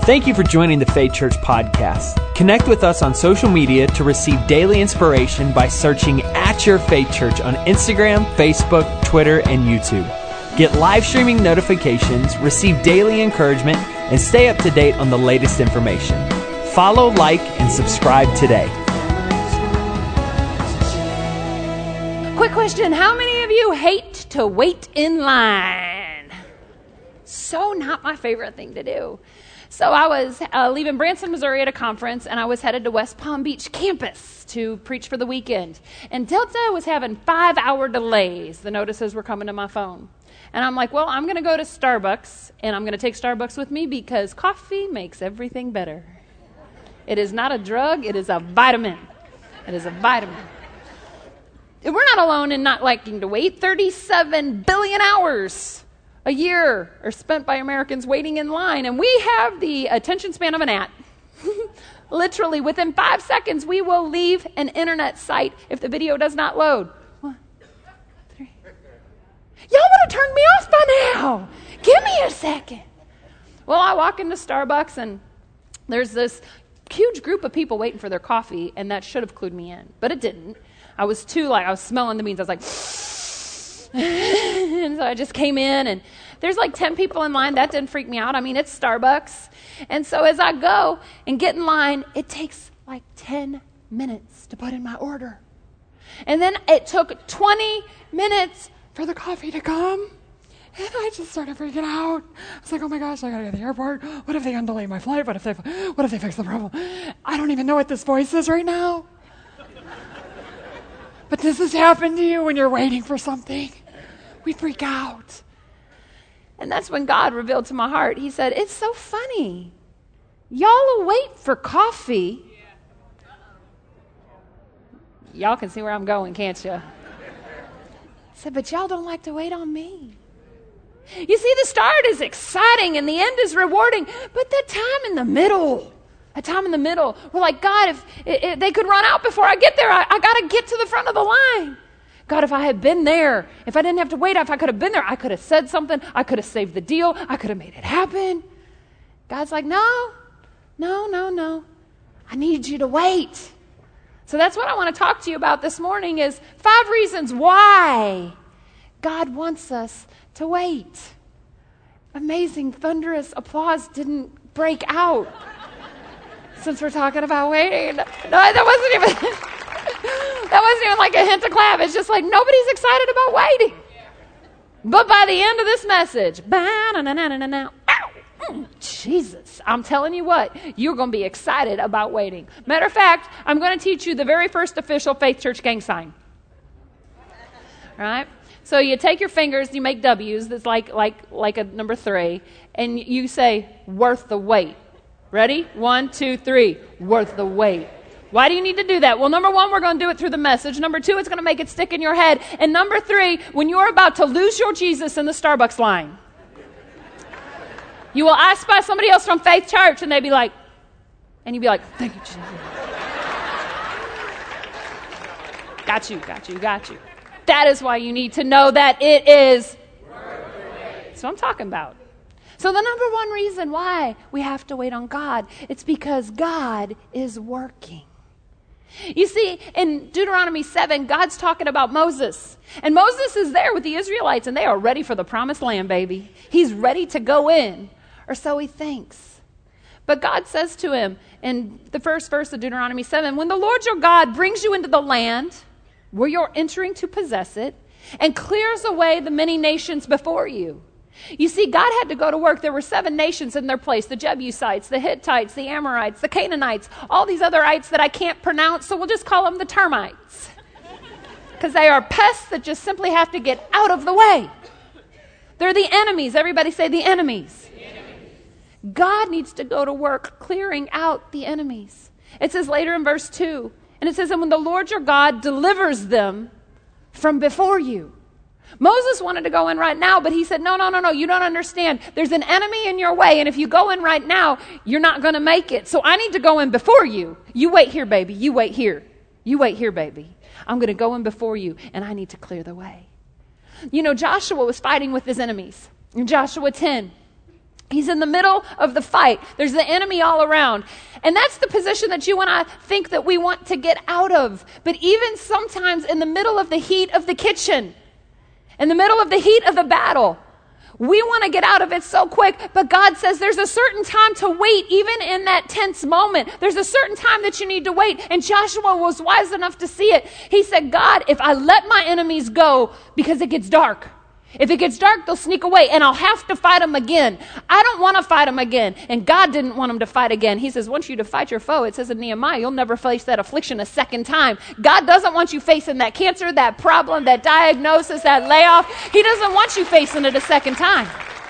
Thank you for joining the Faith Church podcast. Connect with us on social media to receive daily inspiration by searching at Your Faith Church on Instagram, Facebook, Twitter, and YouTube. Get live streaming notifications, receive daily encouragement, and stay up to date on the latest information. Follow, like, and subscribe today. Quick question, how many of you hate to wait in line? So not my favorite thing to do. So I was leaving Branson, Missouri at a conference, and I was headed to West Palm Beach campus to preach for the weekend. And Delta was having 5-hour delays. The notices were coming to my phone. And I'm like, well, I'm going to go to Starbucks, and I'm going to take Starbucks with me because coffee makes everything better. It is not a drug. It is a vitamin. It is a vitamin. And we're not alone in not liking to wait. 37 billion hours a year are spent by Americans waiting in line, and we have the attention span of an ant. Literally, within 5 seconds, we will leave an internet site if the video does not load. 1, 3. Y'all would have turned me off by now. Give me a second. Well, I walk into Starbucks, and there's this huge group of people waiting for their coffee, and that should have clued me in, but it didn't. I was smelling the beans. I was like, and so I just came in, and there's like 10 people in line. That didn't freak me out. I mean, it's Starbucks. And so as I go and get in line, it takes like 10 minutes to put in my order. And then it took 20 minutes for the coffee to come. And I just started freaking out. I was like, oh my gosh, I gotta go to the airport. What if they undelay my flight? What if they fix the problem? I don't even know what this voice is right now. But does this happen to you when you're waiting for something? We freak out. And that's when God revealed to my heart. He said, it's so funny. Y'all will wait for coffee. Y'all can see where I'm going, can't you? I said, but y'all don't like to wait on me. You see, the start is exciting and the end is rewarding, but that time in the middle, we're like, God, if they could run out before I get there, I got to get to the front of the line. God, if I had been there, if I didn't have to wait, if I could have been there, I could have said something. I could have saved the deal. I could have made it happen. God's like, no. I need you to wait. So that's what I want to talk to you about this morning is 5 reasons why God wants us to wait. Amazing, thunderous applause didn't break out. Since we're talking about waiting. No, that wasn't even like a hint of clap. It's just like nobody's excited about waiting. But by the end of this message, Jesus, I'm telling you what, you're going to be excited about waiting. Matter of fact, I'm going to teach you the very first official Faith Church gang sign. All right? So you take your fingers, you make W's, that's like a number 3, and you say, worth the wait. Ready? 1, 2, 3. Worth the wait. Why do you need to do that? Well, number 1, we're going to do it through the message. Number 2, it's going to make it stick in your head. And number 3, when you're about to lose your Jesus in the Starbucks line, you will ask by somebody else from Faith Church, and they'd be like, and you'd be like, thank you, Jesus. Got you. That is why you need to know that it is worth the wait. That's what I'm talking about. So the number 1 reason why we have to wait on God, it's because God is working. You see, in Deuteronomy 7, God's talking about Moses. And Moses is there with the Israelites, and they are ready for the promised land, baby. He's ready to go in, or so he thinks. But God says to him in the first verse of Deuteronomy 7, when the Lord your God brings you into the land where you're entering to possess it, and clears away the many nations before you. You see, God had to go to work. There were 7 nations in their place, the Jebusites, the Hittites, the Amorites, the Canaanites, all these other ites that I can't pronounce, so we'll just call them the termites. Because they are pests that just simply have to get out of the way. They're the enemies. Everybody say the enemies. God needs to go to work clearing out the enemies. It says later in verse 2, and it says, and when the Lord your God delivers them from before you. Moses wanted to go in right now, but he said, no, you don't understand. There's an enemy in your way, and if you go in right now, you're not going to make it. So I need to go in before you. You wait here, baby. You wait here. You wait here, baby. I'm going to go in before you, and I need to clear the way. You know, Joshua was fighting with his enemies. In Joshua 10, He's in the middle of the fight. There's the enemy all around. And that's the position that you and I think that we want to get out of. But even sometimes in the middle of the heat of the kitchen, in the middle of the heat of the battle, we want to get out of it so quick. But God says there's a certain time to wait, even in that tense moment. There's a certain time that you need to wait. And Joshua was wise enough to see it. He said, God, if I let my enemies go because it gets dark, if it gets dark, they'll sneak away, and I'll have to fight them again. I don't want to fight them again. And God didn't want them to fight again. He says, once you to fight your foe, it says in Nehemiah, you'll never face that affliction a second time. God doesn't want you facing that cancer, that problem, that diagnosis, that layoff. He doesn't want you facing it a second time.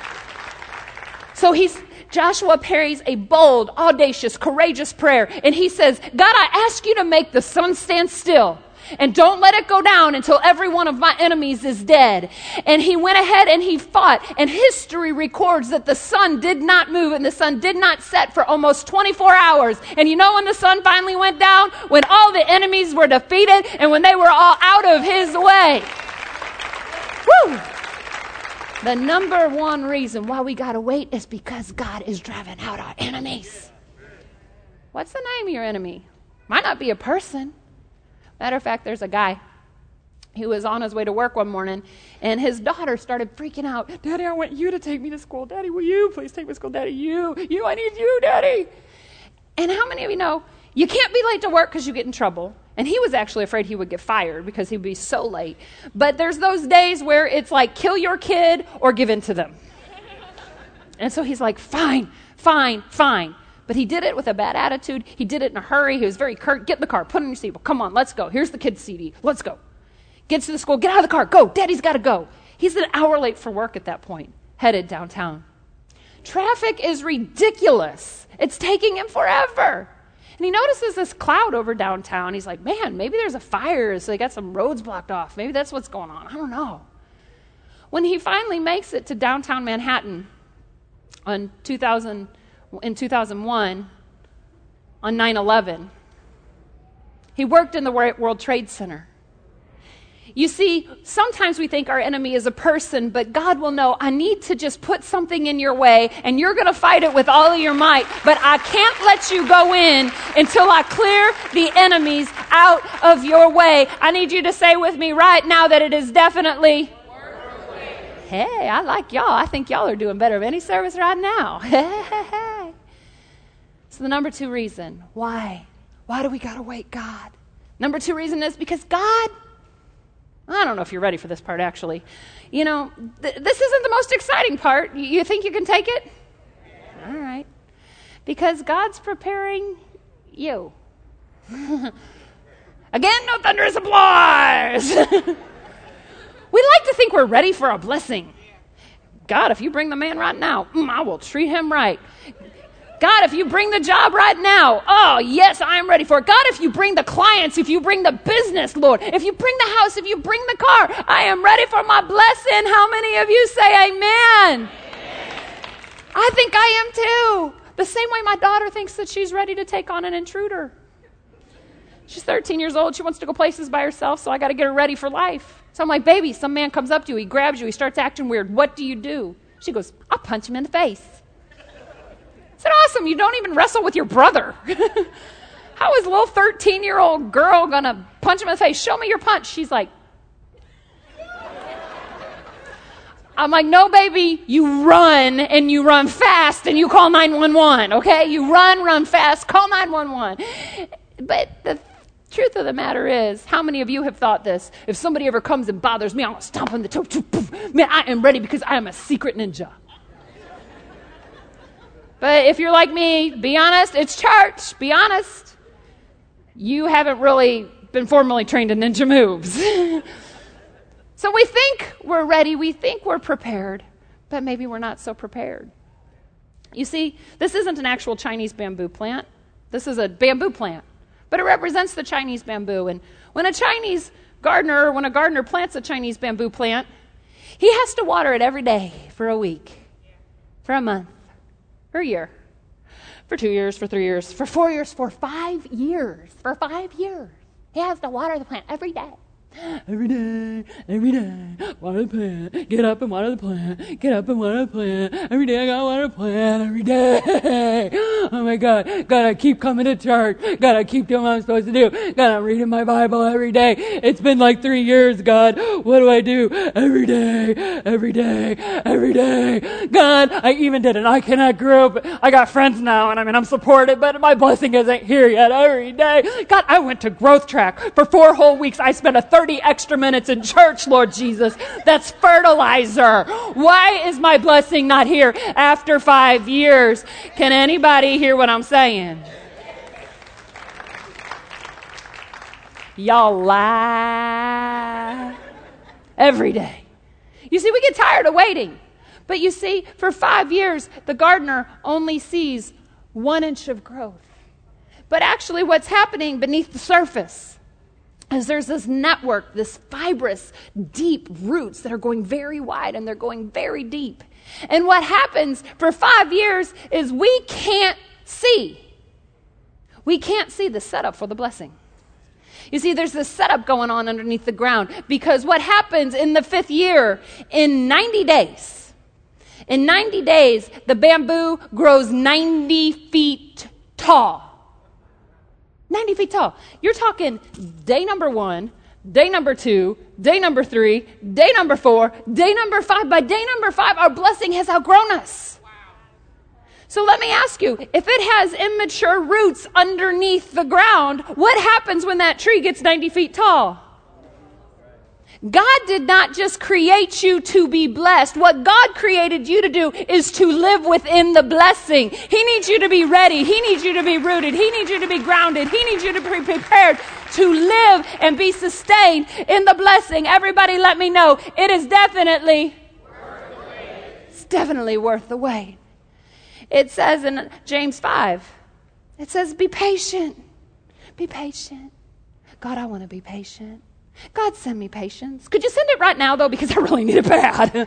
So Joshua prays a bold, audacious, courageous prayer. And he says, God, I ask you to make the sun stand still. And don't let it go down until every one of my enemies is dead. And he went ahead and he fought. And history records that the sun did not move and the sun did not set for almost 24 hours. And you know when the sun finally went down? When all the enemies were defeated and when they were all out of his way. Woo! The number one reason why we got to wait is because God is driving out our enemies. What's the name of your enemy? Might not be a person. Matter of fact, there's a guy who was on his way to work one morning, and his daughter started freaking out. Daddy, I want you to take me to school. Daddy, will you please take me to school? Daddy, you, I need you, Daddy. And how many of you know you can't be late to work because you get in trouble? And he was actually afraid he would get fired because he'd be so late. But there's those days where it's like, kill your kid or give in to them. And so he's like, fine. But he did it with a bad attitude. He did it in a hurry. He was very curt. Get in the car. Put on your seatbelt. Come on, let's go. Here's the kid's CD. Let's go. Gets to the school. Get out of the car. Go. Daddy's got to go. He's an hour late for work at that point, headed downtown. Traffic is ridiculous. It's taking him forever. And he notices this cloud over downtown. He's like, man, maybe there's a fire, so they got some roads blocked off. Maybe that's what's going on. I don't know. When he finally makes it to downtown Manhattan in 2001, on 9/11, he worked in the World Trade Center. You see, sometimes we think our enemy is a person, but God will know, I need to just put something in your way, and you're going to fight it with all of your might, but I can't let you go in until I clear the enemies out of your way. I need you to say with me right now that it is definitely... Hey, I like y'all. I think y'all are doing better than any service right now. So the number two reason, why? Why do we got to wait, God? Number two reason is because God, I don't know if you're ready for this part, actually. You know, this isn't the most exciting part. You think you can take it? All right. Because God's preparing you. Again, no thunderous applause. We like to think we're ready for a blessing. God, if you bring the man right now, I will treat him right. God, if you bring the job right now, oh, yes, I am ready for it. God, if you bring the clients, if you bring the business, Lord, if you bring the house, if you bring the car, I am ready for my blessing. How many of you say amen? I think I am too. The same way my daughter thinks that she's ready to take on an intruder. She's 13 years old. She wants to go places by herself, so I got to get her ready for life. So I'm like, baby, some man comes up to you. He grabs you. He starts acting weird. What do you do? She goes, I'll punch him in the face. I said, awesome. You don't even wrestle with your brother. How is a little 13-year-old girl going to punch him in the face? Show me your punch. She's like, I'm like, no, baby, you run, and you run fast, and you call 911, okay? You run fast, call 911. But the truth of the matter is, how many of you have thought this? If somebody ever comes and bothers me, I'm going to stomp on the toe. Man, I am ready because I am a secret ninja. But if you're like me, be honest, it's church. Be honest. You haven't really been formally trained in ninja moves. So we think we're ready. We think we're prepared. But maybe we're not so prepared. You see, this isn't an actual Chinese bamboo plant. This is a bamboo plant. But it represents the Chinese bamboo. And when a gardener plants a Chinese bamboo plant, he has to water it every day for a week, for a month, for a year, for 2 years, for 3 years, for 4 years, for 5 years. For 5 years. He has to water the plant every day. Every day, water the plant. Get up and water the plant. Get up and water the plant. Every day I gotta water the plant. Every day. Oh my God. Gotta keep coming to church. Gotta keep doing what I'm supposed to do. Gotta reading my Bible every day. It's been like 3 years, God. What do I do? Every day. God, I even did an I Cannot group. I got friends now, and I'm supported, but my blessing isn't here yet. Every day. God, I went to Growth Track for 4 whole weeks. I spent 30 extra minutes in church, Lord Jesus. That's fertilizer. Why is my blessing not here after 5 years? Can anybody hear what I'm saying? Y'all lie every day. You see, we get tired of waiting. But you see, for 5 years, the gardener only sees 1 inch of growth. But actually what's happening beneath the surface is there's this network, this fibrous, deep roots that are going very wide and they're going very deep. And what happens for 5 years is we can't see. We can't see the setup for the blessing. You see, there's this setup going on underneath the ground because what happens in the 5th year, in 90 days, the bamboo grows 90 feet tall. 90 feet tall. You're talking day number 1, day number 2, day number 3, day number 4, day number 5. By day number 5, our blessing has outgrown us. Wow. So let me ask you, if it has immature roots underneath the ground, what happens when that tree gets 90 feet tall? God did not just create you to be blessed. What God created you to do is to live within the blessing. He needs you to be ready. He needs you to be rooted. He needs you to be grounded. He needs you to be prepared to live and be sustained in the blessing. Everybody let me know. It is definitely worth the wait. It's definitely worth the wait. It says in James 5, it says, be patient. Be patient. God, I want to be patient. God, send me patience. Could you send it right now, though, because I really need it bad.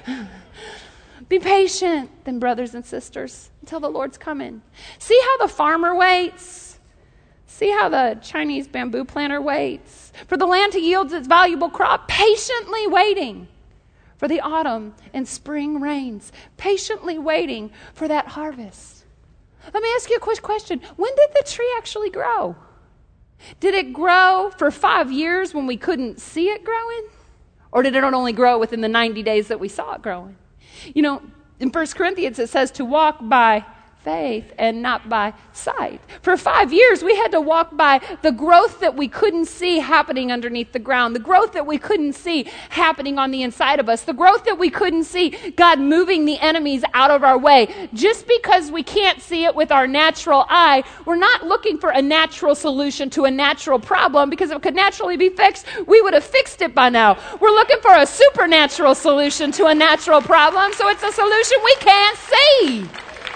Be patient, then, brothers and sisters, until the Lord's coming. See how the farmer waits? See how the Chinese bamboo planter waits? For the land to yield its valuable crop, patiently waiting for the autumn and spring rains, patiently waiting for that harvest. Let me ask you a quick question. When did the tree actually grow? Did it grow for 5 years when we couldn't see it growing? Or did it only grow within the 90 days that we saw it growing? You know, in 1 Corinthians it says to walk by faith and not by sight. For 5 years we had to walk by the growth that we couldn't see happening underneath the ground, the growth that we couldn't see happening on the inside of us, the growth that we couldn't see God moving the enemies out of our way. Just because we can't see it with our natural eye, we're not looking for a natural solution to a natural problem, because if it could naturally be fixed, we would have fixed it by now. We're looking for a supernatural solution to a natural problem, so it's a solution we can't see.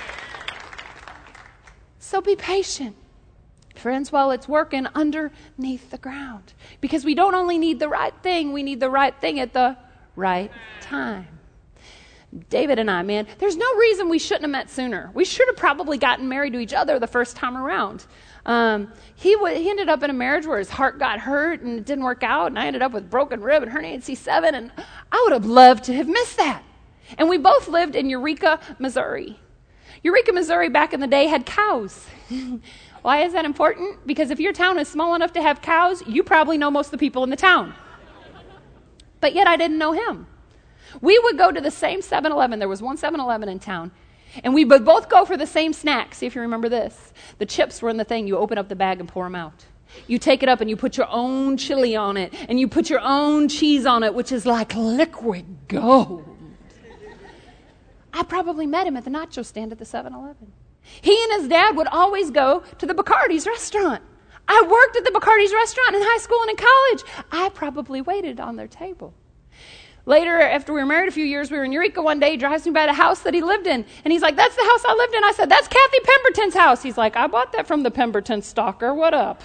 So be patient, friends, while it's working underneath the ground. Because we don't only need the right thing, we need the right thing at the right time. David and I, man, there's no reason we shouldn't have met sooner. We should have probably gotten married to each other the first time around. He ended up in a marriage where his heart got hurt and it didn't work out, and I ended up with broken rib and herniated C7, and I would have loved to have missed that. And we both lived in Eureka, Missouri. Eureka, Missouri back in the day had cows. Why is that important? Because if your town is small enough to have cows, you probably know most of the people in the town. But yet I didn't know him. We would go to the same 7-Eleven. There was one 7-Eleven in town. And we would both go for the same snack. See if you remember this. The chips were in the thing. You open up the bag and pour them out. You take it up and you put your own chili on it. And you put your own cheese on it, which is like liquid gold. I probably met him at the nacho stand at the 7-Eleven. He and his dad would always go to the Bacardi's restaurant. I worked at the Bacardi's restaurant in high school and in college. I probably waited on their table. Later, after we were married a few years, we were in Eureka one day. He drives me by the house that he lived in. And he's like, that's the house I lived in. I said, that's Kathy Pemberton's house. He's like, I bought that from the Pemberton stalker. What up?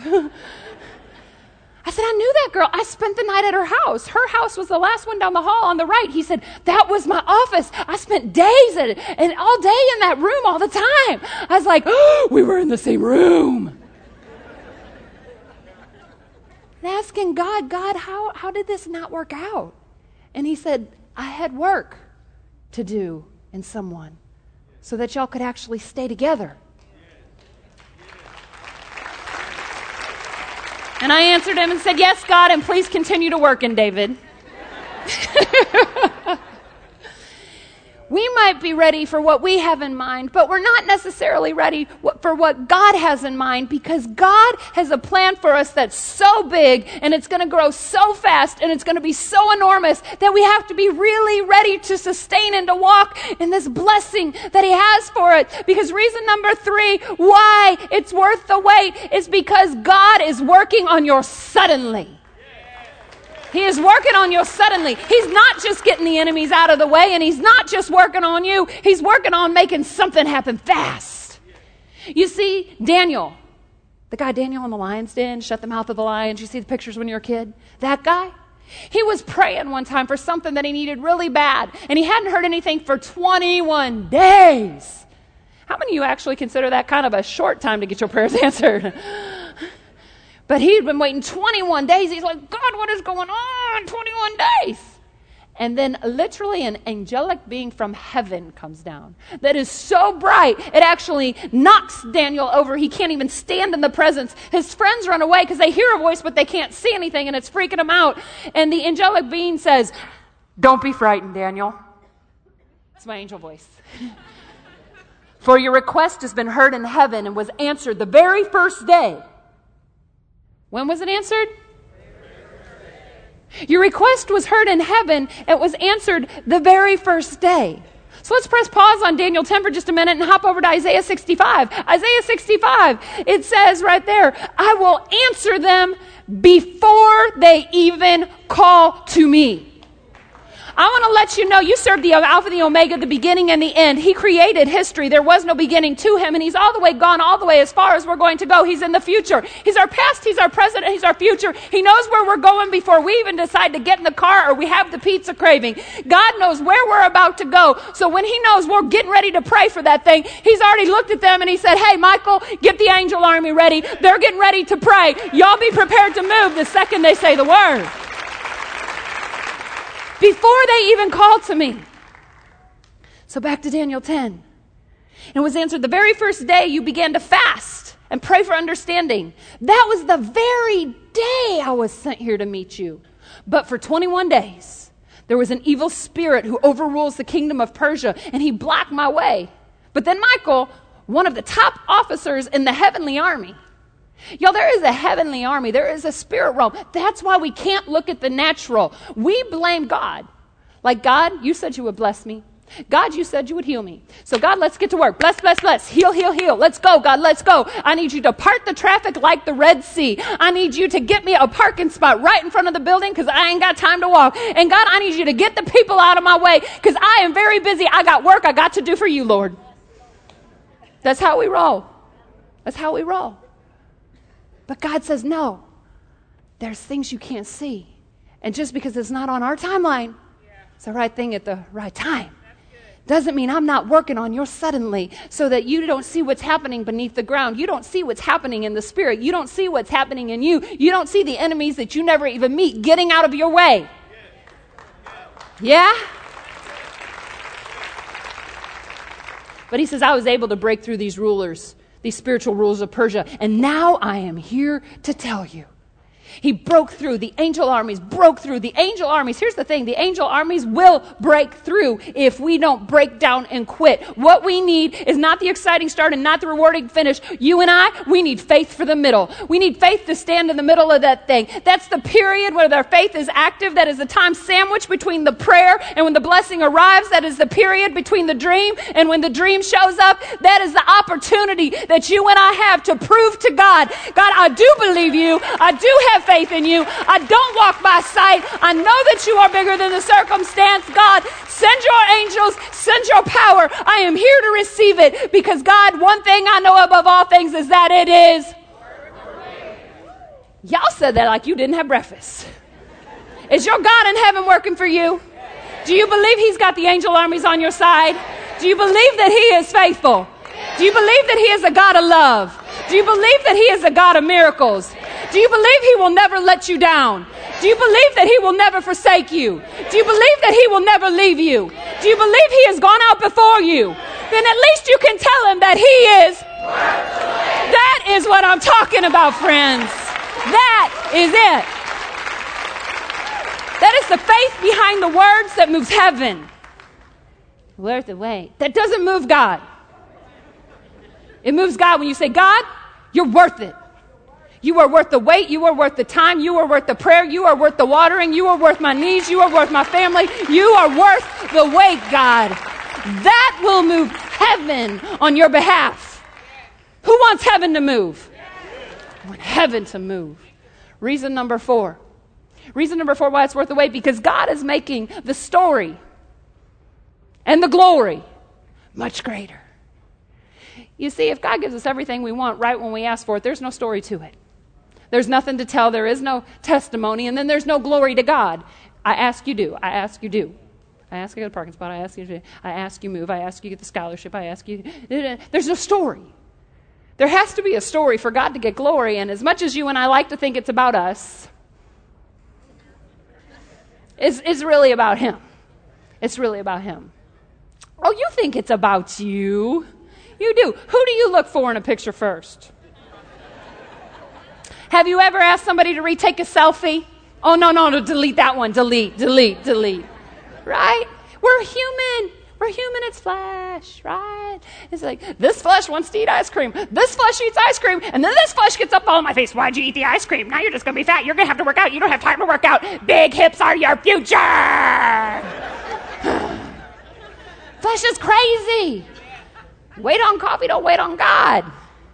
I said, I knew that girl. I spent the night at her house. Her house was the last one down the hall on the right. He said, that was my office. I spent days at it and all day in that room all the time. I was like, oh, we were in the same room. and asking God, how did this not work out? And he said, I had work to do in someone so that y'all could actually stay together. And I answered him and said, yes, God, and please continue to work in David. We might be ready for what we have in mind, but we're not necessarily ready for what God has in mind, because God has a plan for us that's so big, and it's going to grow so fast, and it's going to be so enormous that we have to be really ready to sustain and to walk in this blessing that he has for it. Because reason number 3, why it's worth the wait, is because God is working on your suddenly. He is working on you suddenly. He's not just getting the enemies out of the way, and he's not just working on you. He's working on making something happen fast. You see, Daniel, the guy Daniel in the lion's den, shut the mouth of the lions. You see the pictures when you were a kid? That guy? He was praying one time for something that he needed really bad, and he hadn't heard anything for 21 days. How many of you actually consider that kind of a short time to get your prayers answered? But he'd been waiting 21 days. He's like, God, what is going on? 21 days. And then literally an angelic being from heaven comes down that is so bright, it actually knocks Daniel over. He can't even stand in the presence. His friends run away because they hear a voice, but they can't see anything, and it's freaking them out. And the angelic being says, don't be frightened, Daniel. It's my angel voice. For your request has been heard in heaven and was answered the very first day. When was it answered? Your request was heard in heaven. It was answered the very first day. So let's press pause on Daniel 10 for just a minute and hop over to Isaiah 65. Isaiah 65, it says right there, I will answer them before they even call to me. I want to let you know, you serve the Alpha, the Omega, the beginning and the end. He created history. There was no beginning to him, and he's all the way gone, all the way as far as we're going to go. He's in the future. He's our past, he's our present, he's our future. He knows where we're going before we even decide to get in the car or we have the pizza craving. God knows where we're about to go. So when he knows we're getting ready to pray for that thing, he's already looked at them and he said, hey, Michael, get the angel army ready. They're getting ready to pray. Y'all be prepared to move the second they say the word. Before they even called to me. So back to Daniel 10. It was answered the very first day you began to fast and pray for understanding. That was the very day I was sent here to meet you. But for 21 days, there was an evil spirit who overrules the kingdom of Persia, and he blocked my way. But then Michael, one of the top officers in the heavenly army, y'all, there is a heavenly army. There is a spirit realm. That's why we can't look at the natural. We blame God. Like, God, you said you would bless me. God, you said you would heal me. So, God, let's get to work. Bless, bless, bless. Heal, heal, heal. Let's go, God, let's go. I need you to part the traffic like the Red Sea. I need you to get me a parking spot right in front of the building because I ain't got time to walk. And, God, I need you to get the people out of my way because I am very busy. I got work I got to do for you, Lord. That's how we roll. That's how we roll. But God says, no, there's things you can't see. And just because it's not on our timeline, it's the right thing at the right time. Doesn't mean I'm not working on your suddenly so that you don't see what's happening beneath the ground. You don't see what's happening in the spirit. You don't see what's happening in you. You don't see the enemies that you never even meet getting out of your way. Yeah? But he says, I was able to break through these rulers, these spiritual rulers of Persia, and now I am here to tell you. He broke through. The angel armies broke through. The angel armies, here's the thing, the angel armies will break through if we don't break down and quit. What we need is not the exciting start and not the rewarding finish. You and I, we need faith for the middle. We need faith to stand in the middle of that thing. That's the period where their faith is active. That is the time sandwich between the prayer and when the blessing arrives. That is the period between the dream and when the dream shows up. That is the opportunity that you and I have to prove to God, God, I do believe you. I do have faith in you. I don't walk by sight. I know that you are bigger than the circumstance. God, send your angels, send your power. I am here to receive it because God, one thing I know above all things is that it is. Y'all said that like you didn't have breakfast. Is your God in heaven working for you? Do you believe he's got the angel armies on your side? Do you believe that he is faithful? Do you believe that he is a God of love? Do you believe that he is a God of miracles? Do you believe he will never let you down? Do you believe that he will never forsake you? Do you believe that he will never leave you? Do you believe he has gone out before you? Then at least you can tell him that he is. That is what I'm talking about, friends. That is it. That is the faith behind the words that moves heaven. Worth the wait. That doesn't move God. It moves God when you say, God, you're worth it. You are worth the wait. You are worth the time. You are worth the prayer. You are worth the watering. You are worth my needs. You are worth my family. You are worth the wait, God. That will move heaven on your behalf. Who wants heaven to move? I want heaven to move. Reason number 4. Reason number 4 why it's worth the wait, because God is making the story and the glory much greater. You see, if God gives us everything we want right when we ask for it, there's no story to it. There's nothing to tell. There is no testimony. And then there's no glory to God. I ask you do. I ask you do. I ask you get a parking spot. I ask you do. I ask you move. I ask you get the scholarship. I ask you. There's no story. There has to be a story for God to get glory. And as much as you and I like to think it's about us, it's really about him. It's really about him. Oh, you think it's about you. You do. Who do you look for in a picture first? Have you ever asked somebody to retake a selfie? Oh, no, delete that one. Delete. Right? We're human. It's flesh, right? It's like, this flesh wants to eat ice cream. This flesh eats ice cream. And then this flesh gets up all in my face. Why'd you eat the ice cream? Now you're just going to be fat. You're going to have to work out. You don't have time to work out. Big hips are your future. Flesh is crazy. Wait on coffee, don't wait on God.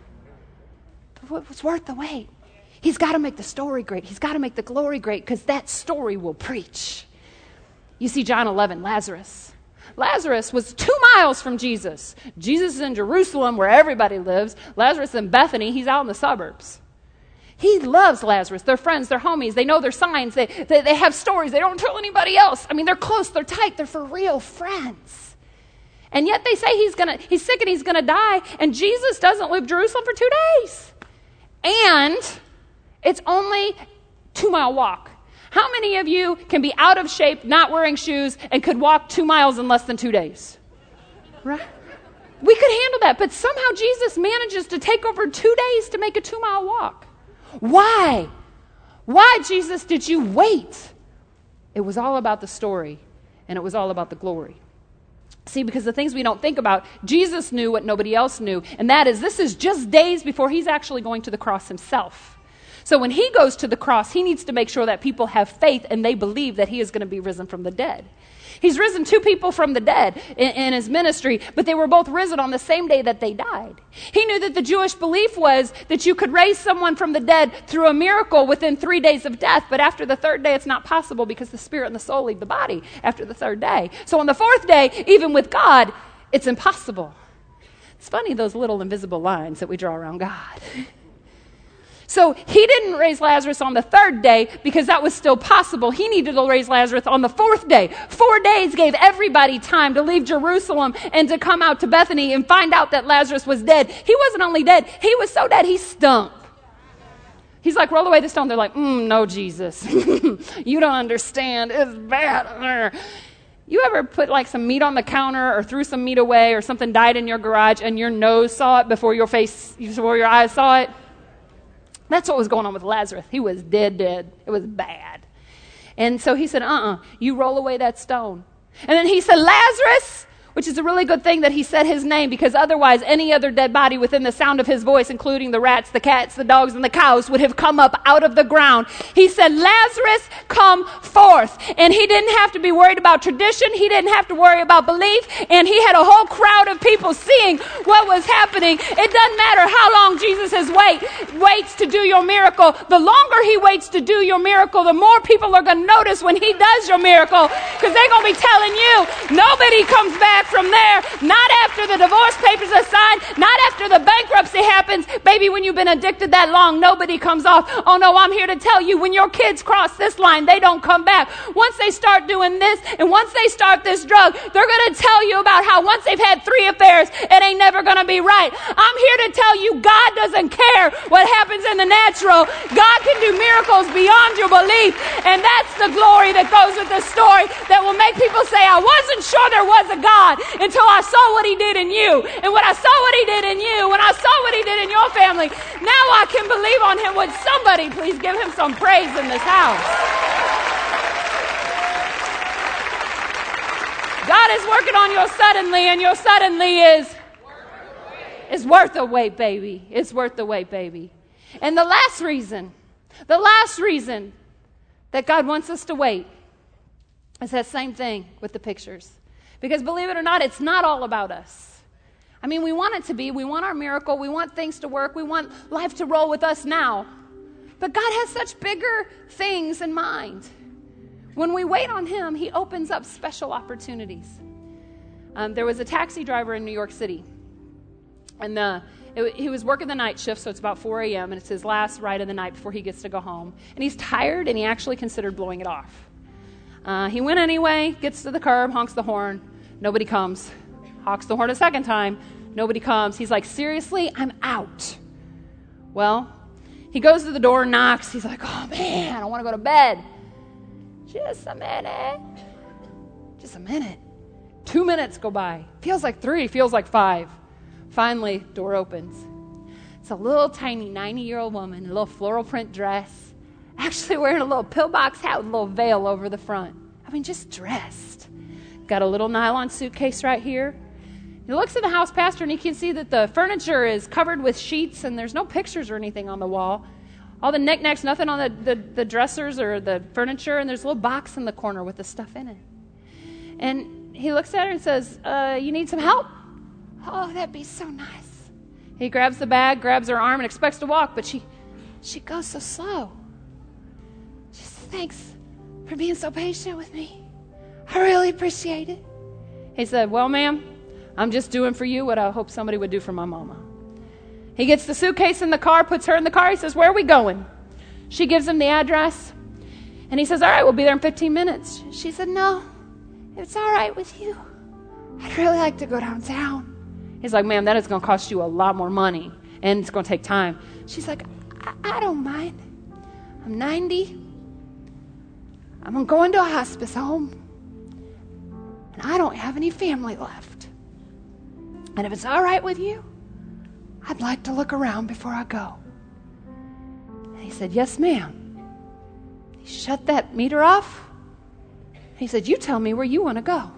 But what's worth the wait? He's got to make the story great. He's got to make the glory great, because that story will preach. You see John 11, Lazarus. Lazarus was 2 miles from Jesus. Jesus is in Jerusalem, where everybody lives. Lazarus in Bethany. He's out in the suburbs. He loves Lazarus. They're friends. They're homies. They know their signs. They have stories. They don't tell anybody else. I mean, they're close. They're tight. They're for real friends. And yet they say he's sick and he's going to die. And Jesus doesn't leave Jerusalem for 2 days. And it's only 2-mile walk. How many of you can be out of shape, not wearing shoes, and could walk 2 miles in less than 2 days? Right? We could handle that. But somehow Jesus manages to take over 2 days to make a 2-mile walk. Why? Why, Jesus, did you wait? It was all about the story, and it was all about the glory. See, because the things we don't think about, Jesus knew what nobody else knew, and that is, this is just days before he's actually going to the cross himself. So when he goes to the cross, he needs to make sure that people have faith and they believe that he is going to be risen from the dead. He's risen 2 people from the dead in his ministry, but they were both risen on the same day that they died. He knew that the Jewish belief was that you could raise someone from the dead through a miracle within 3 days of death, but after the 3rd day, it's not possible because the spirit and the soul leave the body after the 3rd day. So on the 4th day, even with God, it's impossible. It's funny, those little invisible lines that we draw around God. So he didn't raise Lazarus on the 3rd day because that was still possible. He needed to raise Lazarus on the 4th day. 4 days gave everybody time to leave Jerusalem and to come out to Bethany and find out that Lazarus was dead. He wasn't only dead, he was so dead he stunk. He's like, roll away the stone. They're like, no, Jesus. You don't understand. It's bad. You ever put like some meat on the counter or threw some meat away or something died in your garage and your nose saw it before your eyes saw it? That's what was going on with Lazarus. He was dead. It was bad. And so he said, you roll away that stone. And then he said, Lazarus, which is a really good thing that he said his name, because otherwise any other dead body within the sound of his voice, including the rats, the cats, the dogs, and the cows, would have come up out of the ground. He said, Lazarus, come forth. And he didn't have to be worried about tradition. He didn't have to worry about belief. And he had a whole crowd of people seeing what was happening. It doesn't matter how long Jesus waits to do your miracle. The longer he waits to do your miracle, the more people are going to notice when he does your miracle, because they're going to be telling you, nobody comes back from there, not after the divorce papers are signed, not after the bankruptcy happens. Baby, when you've been addicted that long, nobody comes off. Oh no, I'm here to tell you, when your kids cross this line, they don't come back. Once they start doing this, and once they start this drug, they're going to tell you about how once they've had 3 affairs, it ain't never going to be right. I'm here to tell you, God doesn't care what happens in the natural. God can do miracles beyond your belief. And that's the glory that goes with the story that will make people say, I wasn't sure there was a God until I saw what he did in you. And when I saw what he did in you, when I saw what he did in your family, now I can believe on him. Would somebody please give him some praise in this house? God is working on your suddenly, and your suddenly is worth the wait, baby. It's worth the wait, baby. And the last reason that God wants us to wait is that same thing with the pictures. Because believe it or not, it's not all about us. I mean, we want it to be. We want our miracle. We want things to work. We want life to roll with us now. But God has such bigger things in mind. When we wait on him, he opens up special opportunities. There was a taxi driver in New York City. And he was working the night shift, so it's about 4 a.m., and it's his last ride of the night before he gets to go home. And he's tired, and he actually considered blowing it off. He went anyway, gets to the curb, honks the horn. Nobody comes. Honks the horn a second time. Nobody comes. He's like, seriously? I'm out. Well, he goes to the door, knocks. He's like, oh, man, I want to go to bed. Just a minute. 2 minutes go by. Feels like 3, feels like 5. Finally, door opens. It's a little tiny 90-year-old woman in a little floral print dress, actually wearing a little pillbox hat with a little veil over the front. I mean, just dressed. Got a little nylon suitcase right here. He looks at the house pastor, and he can see that the furniture is covered with sheets, and there's no pictures or anything on the wall. All the knickknacks, nothing on the dressers or the furniture, and there's a little box in the corner with the stuff in it. And he looks at her and says, you need some help? Oh, that'd be so nice. He grabs the bag, grabs her arm, and expects to walk, but she goes so slow. She says, thanks for being so patient with me. I really appreciate it. He said, well, ma'am, I'm just doing for you what I hope somebody would do for my mama. He gets the suitcase in the car, puts her in the car. He says, where are we going? She gives him the address. And he says, all right, we'll be there in 15 minutes. She said, no, if it's all right with you, I'd really like to go downtown. He's like, ma'am, that is going to cost you a lot more money, and it's going to take time. She's like, I don't mind. I'm 90. I'm going to a hospice home, and I don't have any family left. And if it's all right with you, I'd like to look around before I go. And he said, yes, ma'am. He shut that meter off. He said, you tell me where you want to go.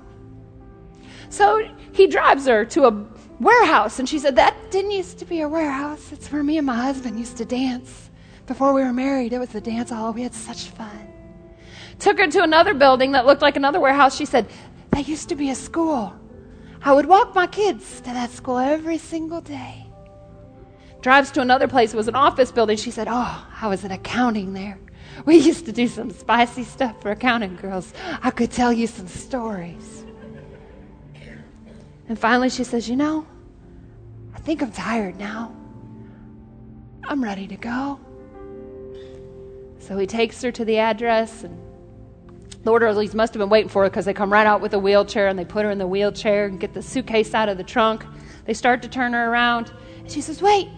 So he drives her to a warehouse, and she said, that didn't used to be a warehouse. It's where me and my husband used to dance. Before we were married, it was the dance hall. We had such fun. Took her to another building that looked like another warehouse. She said, that used to be a school. I would walk my kids to that school every single day. Drives to another place. It was an office building. She said, oh, I was in accounting there. We used to do some spicy stuff for accounting girls. I could tell you some stories. And finally she says, I think I'm tired now. I'm ready to go. So he takes her to the address, and the orderlies must have been waiting for her because they come right out with a wheelchair, and they put her in the wheelchair and get the suitcase out of the trunk. They start to turn her around, and she says, wait,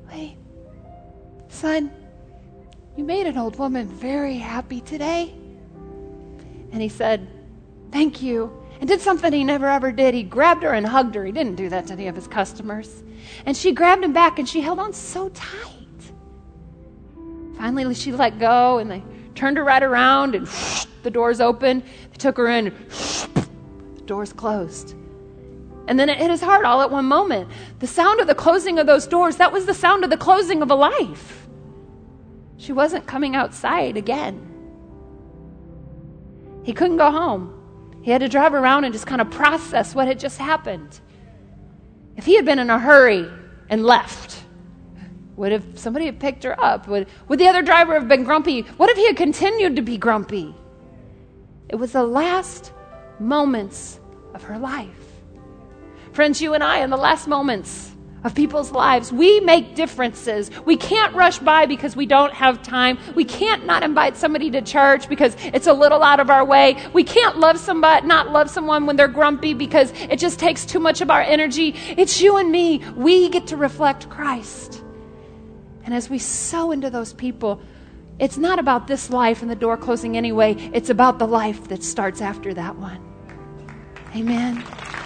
son, you made an old woman very happy today. And he said, thank you. And did something he never ever did. He grabbed her and hugged her. He didn't do that to any of his customers. And she grabbed him back, and she held on so tight. Finally, she let go, and they turned her right around, and the doors opened. They took her in, and the doors closed. And then it hit his heart all at one moment. The sound of the closing of those doors, that was the sound of the closing of a life. She wasn't coming outside again. He couldn't go home. He had to drive around and just kind of process what had just happened. If he had been in a hurry and left, would have somebody have picked her up? Would the other driver have been grumpy? What if he had continued to be grumpy? It was the last moments of her life. Friends, you and I, in the last moments of people's lives, we make differences. We can't rush by because we don't have time. We can't not invite somebody to church because it's a little out of our way. We can't not love someone when they're grumpy because it just takes too much of our energy. It's you and me. We get to reflect Christ. And as we sow into those people, it's not about this life and the door closing anyway. It's about the life that starts after that one. Amen.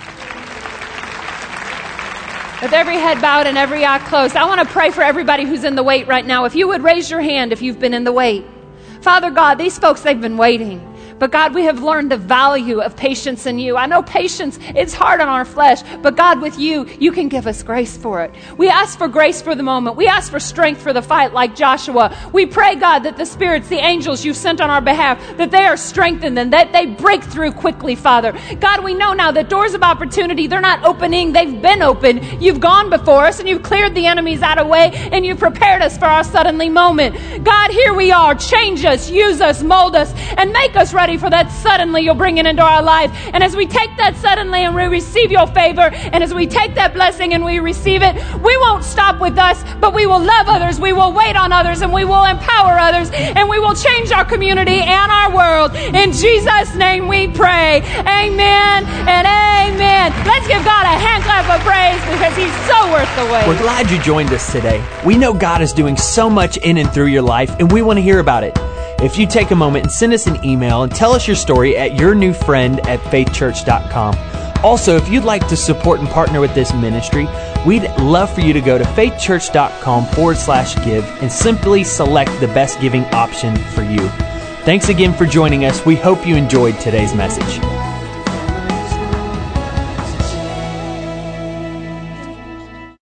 With every head bowed and every eye closed, I want to pray for everybody who's in the wait right now. If you would raise your hand if you've been in the wait. Father God, these folks, they've been waiting. But God, we have learned the value of patience in you. I know patience, it's hard on our flesh. But God, with you, you can give us grace for it. We ask for grace for the moment. We ask for strength for the fight like Joshua. We pray, God, that the spirits, the angels you've sent on our behalf, that they are strengthened and that they break through quickly, Father. God, we know now that doors of opportunity, they're not opening. They've been open. You've gone before us and you've cleared the enemies out of the way and you've prepared us for our suddenly moment. God, here we are. Change us, use us, mold us, and make us ready for that suddenly you'll bring it into our life. And as we take that suddenly and we receive your favor, and as we take that blessing and we receive it, we won't stop with us, but we will love others, we will wait on others, and we will empower others, and we will change our community and our world. In Jesus' name we pray. Amen and amen. Let's give God a hand clap of praise because he's so worth the wait. We're glad you joined us today. We know God is doing so much in and through your life, and we want to hear about it. If you take a moment and send us an email and tell us your story at yournewfriend@faithchurch.com. Also, if you'd like to support and partner with this ministry, we'd love for you to go to faithchurch.com/give and simply select the best giving option for you. Thanks again for joining us. We hope you enjoyed today's message.